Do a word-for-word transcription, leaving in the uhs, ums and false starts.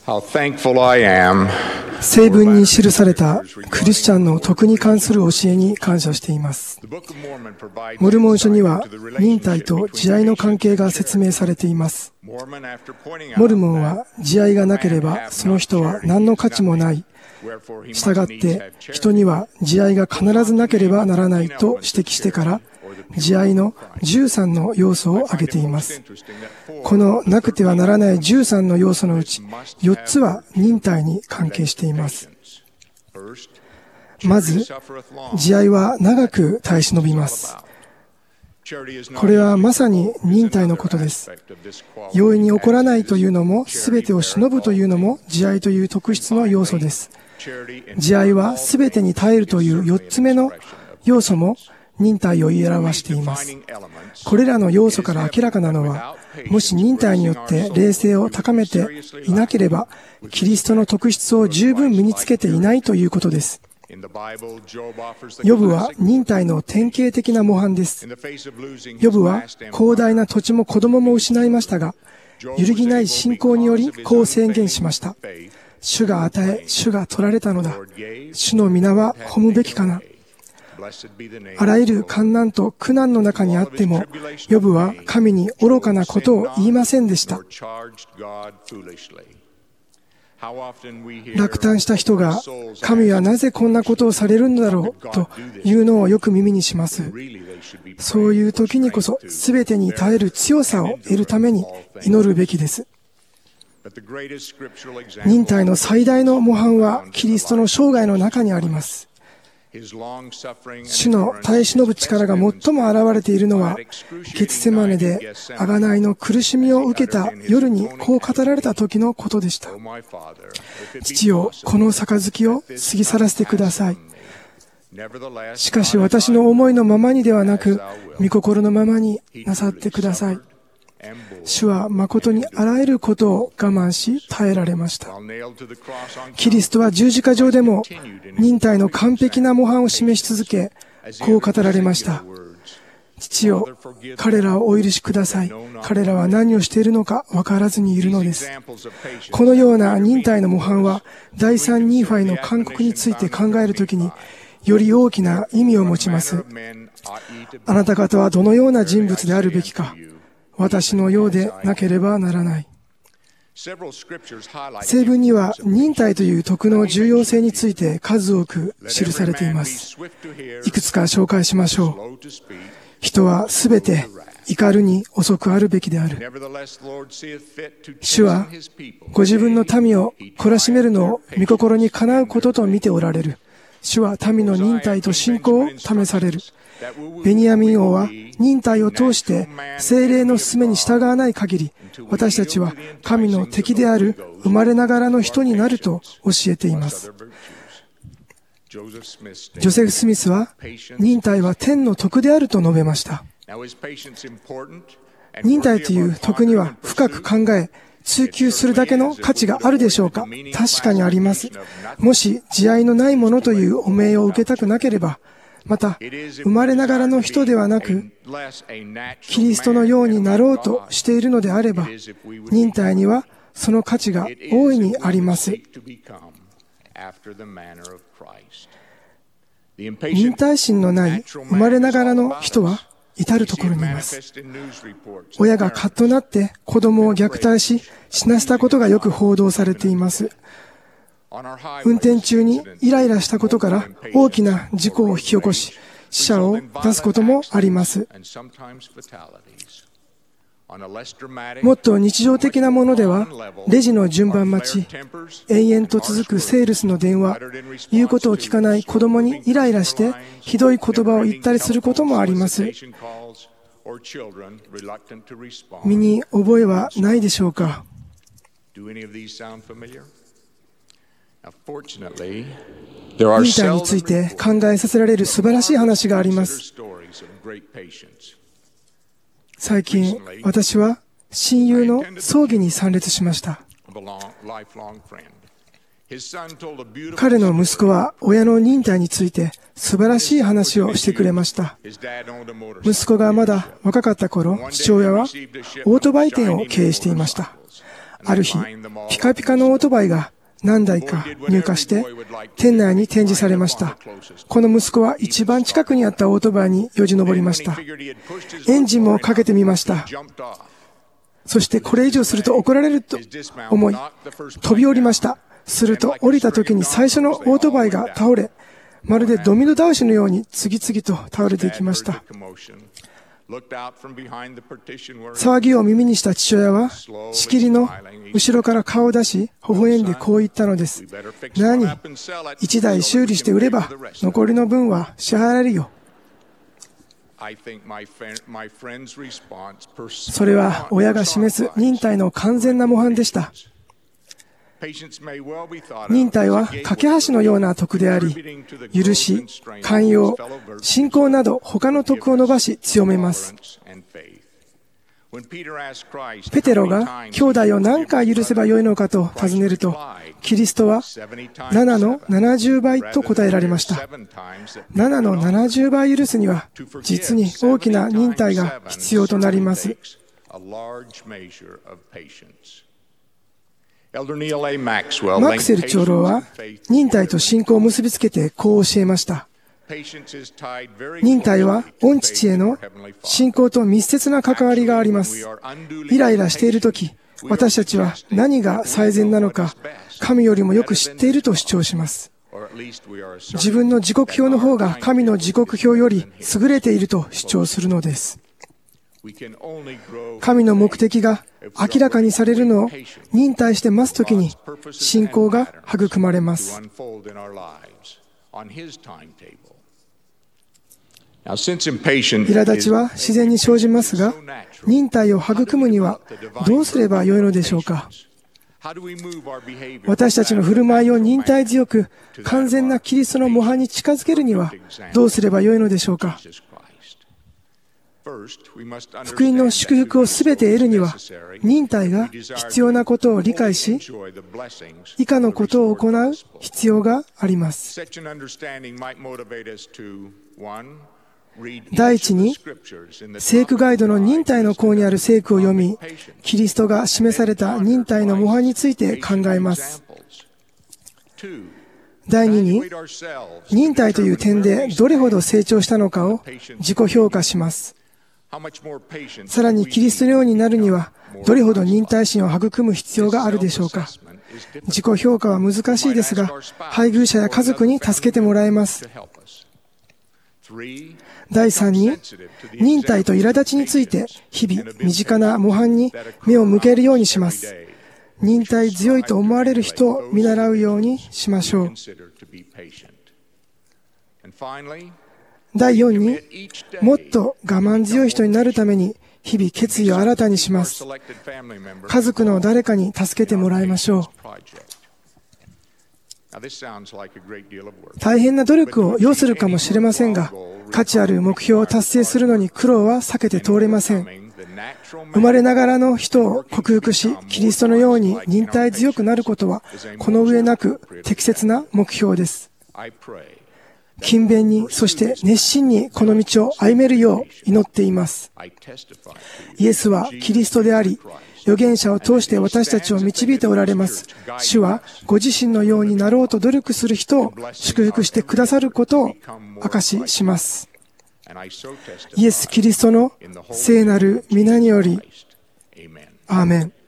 聖文に記されたクリスチャンの徳に関する教えに感謝しています。モルモン書には忍耐と慈愛の関係が説明されています。モルモンは慈愛がなければその人は何の価値もない。したがって人には慈愛が必ずなければならないと指摘してから慈愛のじゅうさんの要素を挙げています。このなくてはならないじゅうさんの要素のうちよっつは忍耐に関係しています。まず、慈愛は長く耐え忍びます。これはまさに忍耐のことです。容易に起こらないというのも、すべてを忍ぶというのも慈愛という特質の要素です。慈愛はすべてに耐えるというよっつめの要素も忍耐を言い表しています。これらの要素から明らかなのは、もし忍耐によって霊性を高めていなければ、キリストの特質を十分身につけていないということです。ヨブは忍耐の典型的な模範です。ヨブは広大な土地も子供も失いましたが、揺るぎない信仰によりこう宣言しました。主が与え、主が取られたのだ。主の皆は褒むべきかな。あらゆる患難と苦難の中にあっても、ヨブは神に愚かなことを言いませんでした。落胆した人が、神はなぜこんなことをされるのだろうというのをよく耳にします。そういう時にこそ、すべてに耐える強さを得るために祈るべきです。忍耐の最大の模範は、キリストの生涯の中にあります。主の耐え忍ぶ力が最も現れているのは、ゲツセマネで贖いの苦しみを受けた夜にこう語られた時のことでした。父よ、この杯を過ぎ去らせてください。しかし私の思いのままにではなく、御心のままになさってください。主は誠にあらゆることを我慢し耐えられました。キリストは十字架上でも忍耐の完璧な模範を示し続け、こう語られました。父よ、彼らをお許しください。彼らは何をしているのか分からずにいるのです。このような忍耐の模範は、第三ニーファイの勧告について考えるときに、より大きな意味を持ちます。あなた方はどのような人物であるべきか。私のようでなければならない。聖文には忍耐という徳の重要性について数多く記されています。いくつか紹介しましょう。人はすべて怒るに遅くあるべきである。主はご自分の民を懲らしめるのを御心にかなうことと見ておられる。主は民の忍耐と信仰を試される。ベニヤミン王は忍耐を通して聖霊の勧めに従わない限り、私たちは神の敵である生まれながらの人になると教えています。ジョセフ・スミスは忍耐は天の徳であると述べました。忍耐という徳には深く考え、追求するだけの価値があるでしょうか。確かにあります。もし慈愛のないものという汚名を受けたくなければ、また、生まれながらの人ではなく、キリストのようになろうとしているのであれば、忍耐にはその価値が大いにあります。忍耐心のない生まれながらの人は至るところにいます。親がカッとなって子供を虐待し、死なせたことがよく報道されています。運転中にイライラしたことから大きな事故を引き起こし、死者を出すこともあります。もっと日常的なものでは、レジの順番待ち、延々と続くセールスの電話、言うことを聞かない子供にイライラして、ひどい言葉を言ったりすることもあります。身に覚えはないでしょうか。忍耐について考えさせられる素晴らしい話があります。最近、私は親友の葬儀に参列しました。彼の息子は親の忍耐について素晴らしい話をしてくれました。息子がまだ若かった頃、父親はオートバイ店を経営していました。 ある日、ピカピカのオートバイが何台か入荷して店内に展示されました。この息子は一番近くにあったオートバイによじ登りました。エンジンもかけてみました。そしてこれ以上すると怒られると思い飛び降りました。すると降りた時に最初のオートバイが倒れ、まるでドミノ倒しのように次々と倒れていきました。騒ぎを耳にした父親はしきりの後ろから顔を出し微笑んでこう言ったのです。何、一台修理して売れば残りの分は支払えるよ。それは親が示す忍耐の完全な模範でした。忍耐は架け橋のような徳であり、許し、寛容、信仰など他の徳を伸ばし強めます。ペテロが兄弟を何回許せばよいのかと尋ねると、キリストはななのななじゅうばいと答えられました。ななのななじゅうばい許すには実に大きな忍耐が必要となります。マクセル長老は忍耐と信仰を結びつけてこう教えました。忍耐は御父への信仰と密接な関わりがあります。イライラしているとき、私たちは何が最善なのか神よりもよく知っていると主張します。自分の時刻表の方が神の時刻表より優れていると主張するのです。神の目的が明らかにされるのを忍耐して待つときに信仰が育まれます。苛立ちは自然に生じますが、忍耐を育むにはどうすればよいのでしょうか。私たちの振る舞いを忍耐強く完全なキリストの模範に近づけるにはどうすればよいのでしょうか。福音の祝福をすべて得るには忍耐が必要なことを理解し、以下のことを行う必要があります。第一に、聖句ガイドの忍耐の項にある聖句を読み、キリストが示された忍耐の模範について考えます。第二に、忍耐という点でどれほど成長したのかを自己評価します。さらにキリストのようになるにはどれほど忍耐心を育む必要があるでしょうか。自己評価は難しいですが、配偶者や家族に助けてもらえます。第三に、忍耐と苛立ちについて日々身近な模範に目を向けるようにします。忍耐強いと思われる人を見習うようにしましょう。第四に、もっと我慢強い人になるために日々決意を新たにします。家族の誰かに助けてもらいましょう。大変な努力を要するかもしれませんが、価値ある目標を達成するのに苦労は避けて通れません。生まれながらの人を克服し、キリストのように忍耐強くなることはこの上なく適切な目標です。勤勉に、そして熱心にこの道を歩めるよう祈っています。イエスはキリストであり、預言者を通して私たちを導いておられます。主はご自身のようになろうと努力する人を祝福してくださることを証しします。イエス・キリストの聖なる皆により、アーメン。